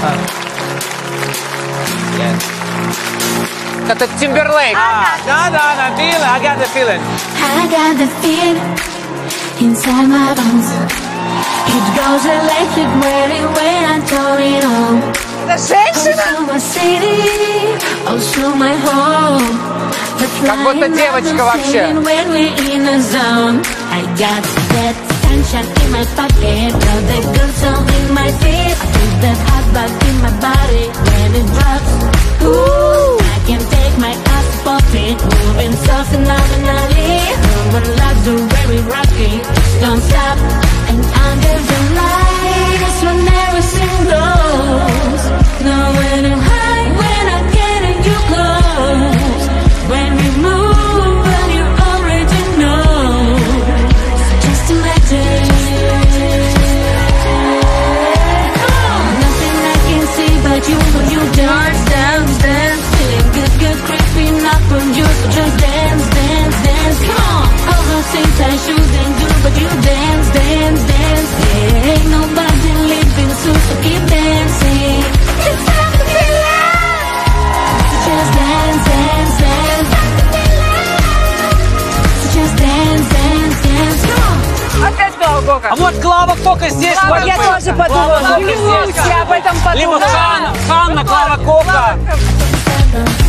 Это Timberlake. Да, I feel it. I got the feeling. I got the feeling inside my bones. It goes electric when I turn it on. Это женщина? Also my city, also my home. Как будто девочка вообще. When we're in the zone, I got that sunshine in my pocket, got that good song in my feet. I feel that hot blood in my body when it drops. Ooh, I can't take my eyes off it, moving so phenomenally. When lights are very rocky, don't stop. And under the lights, when everything goes, nowhere to hide when I get you close. When we move, when you already know. So just imagine. Nothing I can see but you when you dance, dance, dance. Feeling good, good, creeping up on you. So just dance, dance, dance. Come on. All those things I shouldn't do, but you dance, dance, dance. Yeah, ain't nobody living soon, so keep dancing. It's time to feel it. So just dance, dance, dance. Just dance, dance, dance. Come on. Опять Клава Кока. А вот Клава Кока здесь. Я тоже подумала. Я об этом подумала. Либо Ханна, Клава Кока.